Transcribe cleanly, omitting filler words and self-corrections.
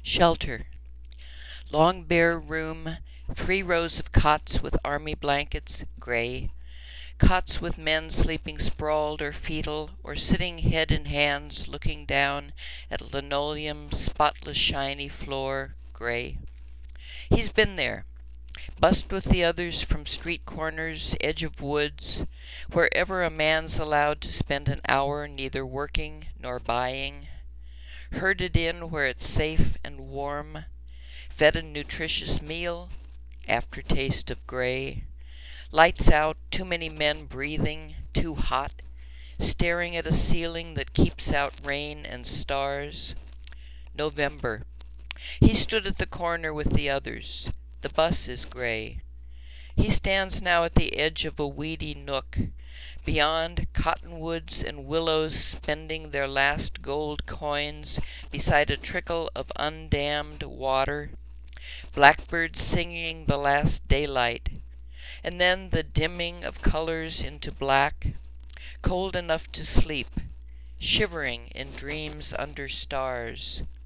Shelter. Long bare room, 3 rows of cots with army blankets, gray. Cots with men sleeping sprawled or fetal, or sitting head in hands looking down at linoleum, spotless shiny floor, gray. He's been there, bussed with the others from street corners, edge of woods, wherever a man's allowed to spend an hour neither working nor buying. Herded in where it's safe and warm, fed a nutritious meal, aftertaste of gray. Lights out, too many men breathing, too hot, staring at a ceiling that keeps out rain and stars. November. He stood at the corner with the others. The bus is gray. He stands now at the edge of a weedy nook. Beyond, cottonwoods and willows spending their last gold coins beside a trickle of undammed water. Blackbirds singing the last daylight. And then the dimming of colors into black. Cold enough to sleep. Shivering in dreams under stars.